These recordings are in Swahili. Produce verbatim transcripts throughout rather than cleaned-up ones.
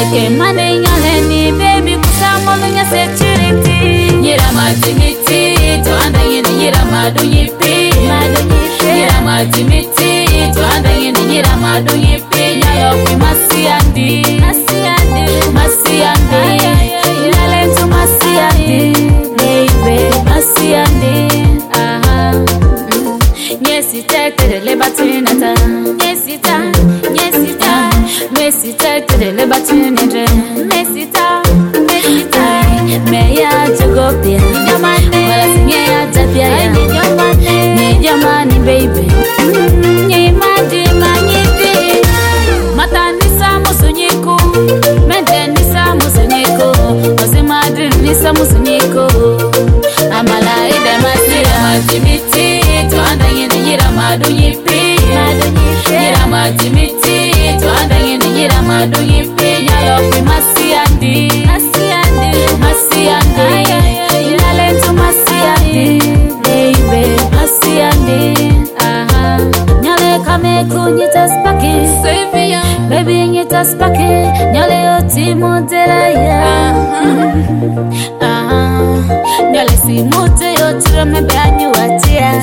Nike mane nyaleni baby kusamolo nya security. Nyira matimiti to anda yini nyira madu yipi. Nyira matimiti to anda yini nyira madu yipi. Nyalo kwi masiandi Masiandi Ilale tu masiandi Baby masiandi Aha Nyesi tekte de le batunata Nyesita Nyesita Nyesi tekte de le batunata Nyesita Nyesita Meya chugopia Wala sinye ya tapia ya Nyejamani baby Nyemadi manyiti Matanisa musunyiko Mendenisa musunyiko Osimadi nisa musunyiko Amala ide masira Matimiti Tuanda yini yira madu yipi Yira matimiti Tuanda yini yira madu yipi Nyalopi masiandi Masiandi Ilale tu masiandi Baby masiandi Aha Nyale kame kunyita spaki Baby nyita spaki Nyale oti modela ya Aha Nyale si mote yotira mebe anyu atia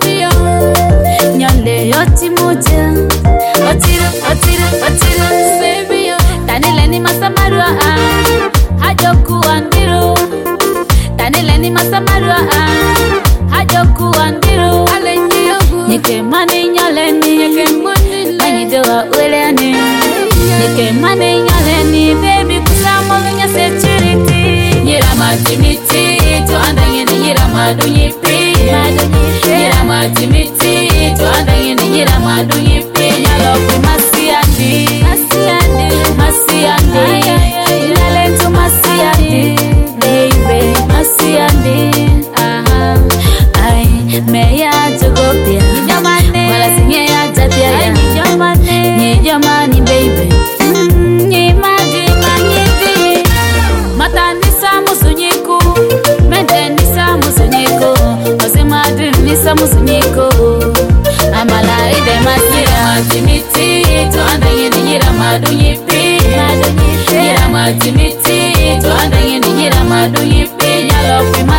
Nyale yoti mote Otira, otira, otira Tanile ni masamarua Hajoku andiru Tanile ni masamarua Hajoku andiru Nike mani nyaleni Nanyidewa uleani Nike mani nyaleni Baby kusamolo nya security Nyira matimiti To anda yini nyira madu yipi Nyira matimiti To anda yini nyira madu yipi Nyalopi masiandi Masiandi Ilale tu masiandi Baby masiandi Aha Ay Meya chugopia Wala sinye ya tapia ya Nyejamani baby Nyemaji manyiti Matanisa musunyiko Mendenisa musunyiko Osimadi nisa musunyiko Amala ide masira Matimiti To anda yini nyira madu yipi Nyira matimiti To anda yini nyira madu yipi Nyalopi